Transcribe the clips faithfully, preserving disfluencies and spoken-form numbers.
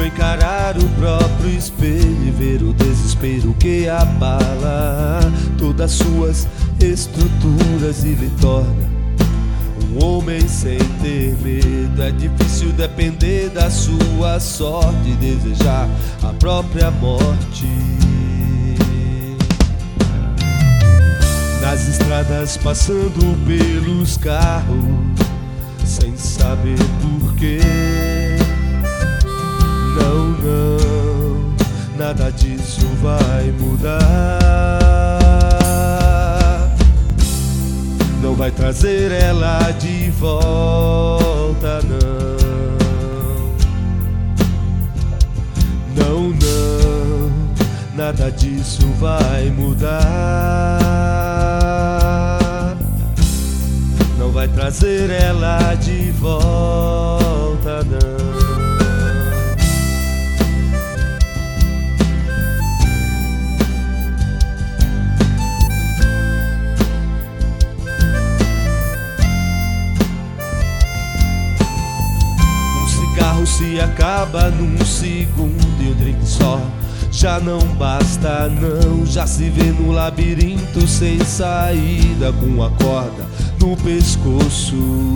encarar o próprio espelho e ver o desespero que abala todas suas estruturas e lhe torna um homem sem ter medo. É difícil depender da sua sorte e desejar a própria morte. Nas estradas passando pelos carros sem saber porquê. Não, não, nada disso vai mudar. Não vai trazer ela de volta, não. Não, não, nada disso vai mudar. Não vai trazer ela de volta, não. Se acaba num segundo e um drink só já não basta, não. Já se vê no labirinto sem saída, com a corda no pescoço.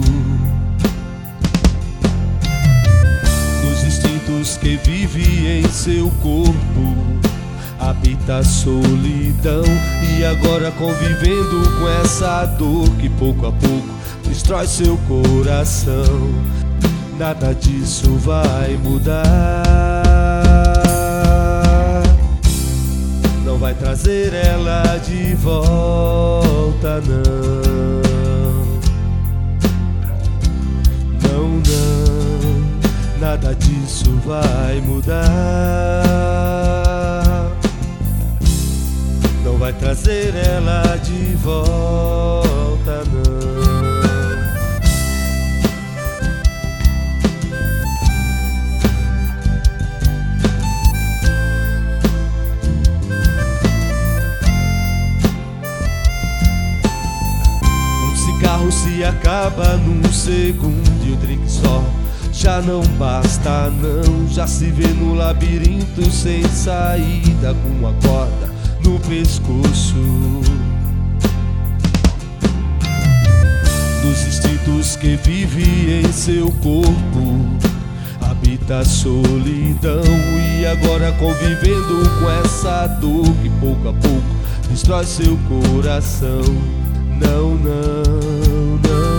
Nos instintos que vive em seu corpo habita a solidão, e agora convivendo com essa dor que pouco a pouco destrói seu coração. Nada disso vai mudar. Não vai trazer ela de volta, não. Não, não, nada disso vai mudar. Não vai trazer ela de volta, não. Se acaba num segundo e o drink só já não basta, não. Já se vê no labirinto sem saída, com a corda no pescoço. Nos instintos que vive em seu corpo habita a solidão, e agora convivendo com essa dor que pouco a pouco destrói seu coração. Não, não, não.